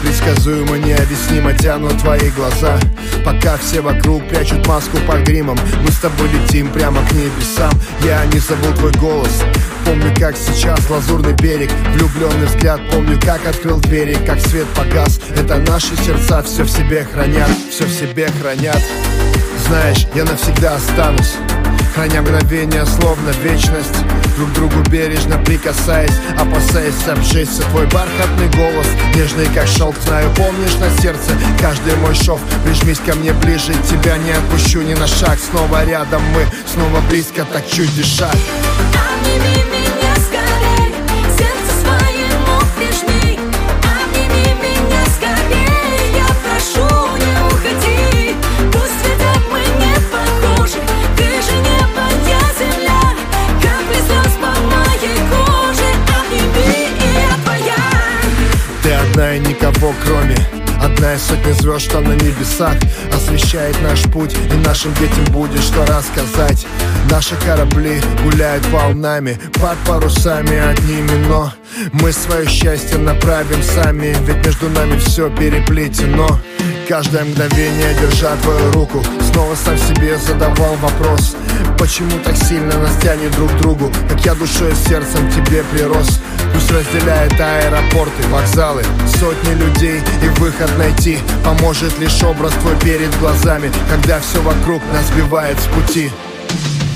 Непредсказуемо, необъяснимо тянут твои глаза. Пока все вокруг прячут маску под гримом, мы с тобой летим прямо к небесам. Я не забыл твой голос, помню как сейчас лазурный берег. Влюбленный взгляд, помню как открыл двери, как свет погас. Это наши сердца все в себе хранят, все в себе хранят. Знаешь, я навсегда останусь, храня мгновение, словно вечность. Друг другу бережно прикасаясь, опасаясь обжечься. Твой бархатный голос, нежный как шелк, знаю, помнишь на сердце каждый мой шов. Прижмись ко мне ближе, тебя не отпущу ни на шаг. Снова рядом мы, снова близко, так чуть дышать. Обними меня скорей, сердце своему прижми. Обними меня скорей, я прошу, не уходи. Пусть ведь мы не похожи, ты же небо, я земля. Капли слез по моей коже, обними, и я твоя. Ты одна и никого кроме, одна из сотни звезд, что на небесах освещает наш путь, и нашим детям будет что рассказать. Наши корабли гуляют волнами под парусами одними, но мы свое счастье направим сами, ведь между нами все переплетено. Каждое мгновение, держа твою руку, снова сам себе задавал вопрос: почему так сильно нас тянет друг к другу, как я душой и сердцем тебе прирос. Пусть разделяет аэропорты, вокзалы, сотни людей, и выход найти поможет лишь образ твой перед глазами, когда все вокруг нас сбивает с пути.